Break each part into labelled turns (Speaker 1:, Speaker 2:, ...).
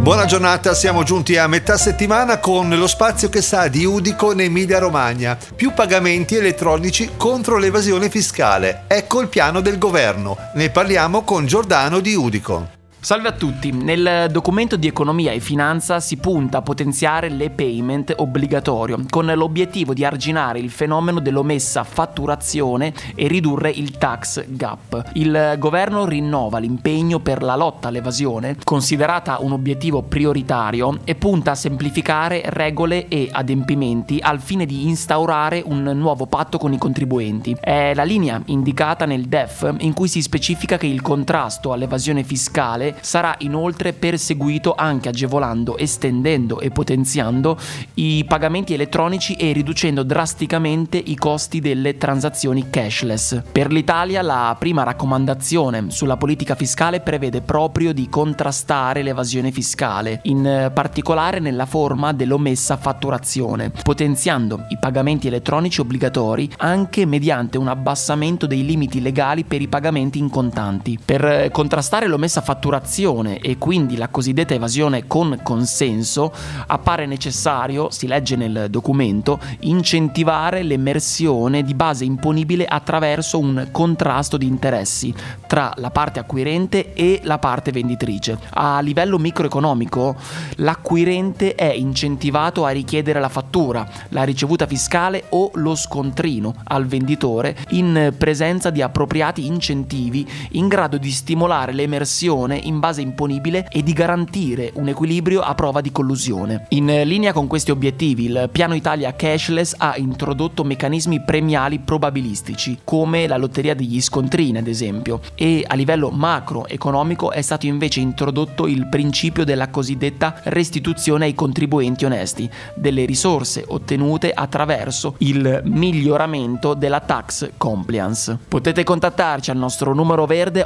Speaker 1: Buona giornata, siamo giunti a metà settimana con lo spazio che sa di Udico in Emilia Romagna. Più pagamenti elettronici contro l'evasione fiscale. Ecco il piano del governo. Ne parliamo con Giordano di Udico.
Speaker 2: Salve a tutti, nel documento di economia e finanza si punta a potenziare l'e-payment obbligatorio con l'obiettivo di arginare il fenomeno dell'omessa fatturazione e ridurre il tax gap. Il governo rinnova l'impegno per la lotta all'evasione, considerata un obiettivo prioritario, e punta a semplificare regole e adempimenti al fine di instaurare un nuovo patto con i contribuenti. È la linea indicata nel DEF in cui si specifica che il contrasto all'evasione fiscale sarà inoltre perseguito anche agevolando, estendendo e potenziando i pagamenti elettronici e riducendo drasticamente i costi delle transazioni cashless. Per l'Italia la prima raccomandazione sulla politica fiscale prevede proprio di contrastare l'evasione fiscale, in particolare nella forma dell'omessa fatturazione, potenziando i pagamenti elettronici obbligatori anche mediante un abbassamento dei limiti legali per i pagamenti in contanti. Per contrastare l'omessa fatturazione e quindi la cosiddetta evasione con consenso, appare necessario, si legge nel documento, incentivare l'emersione di base imponibile attraverso un contrasto di interessi tra la parte acquirente e la parte venditrice. A livello microeconomico, l'acquirente è incentivato a richiedere la fattura, la ricevuta fiscale o lo scontrino al venditore in presenza di appropriati incentivi in grado di stimolare l'emersione in base imponibile e di garantire un equilibrio a prova di collusione. In linea con questi obiettivi, il Piano Italia Cashless ha introdotto meccanismi premiali probabilistici, come la lotteria degli scontrini ad esempio, e a livello macroeconomico è stato invece introdotto il principio della cosiddetta restituzione ai contribuenti onesti delle risorse ottenute attraverso il miglioramento della tax compliance. Potete contattarci al nostro numero verde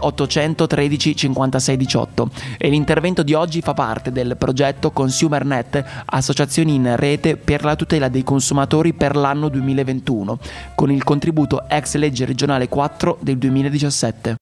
Speaker 2: 813 56 18 e l'intervento di oggi fa parte del progetto ConsumerNet, associazioni in rete per la tutela dei consumatori per l'anno 2021, con il contributo ex legge regionale 4 del 2017.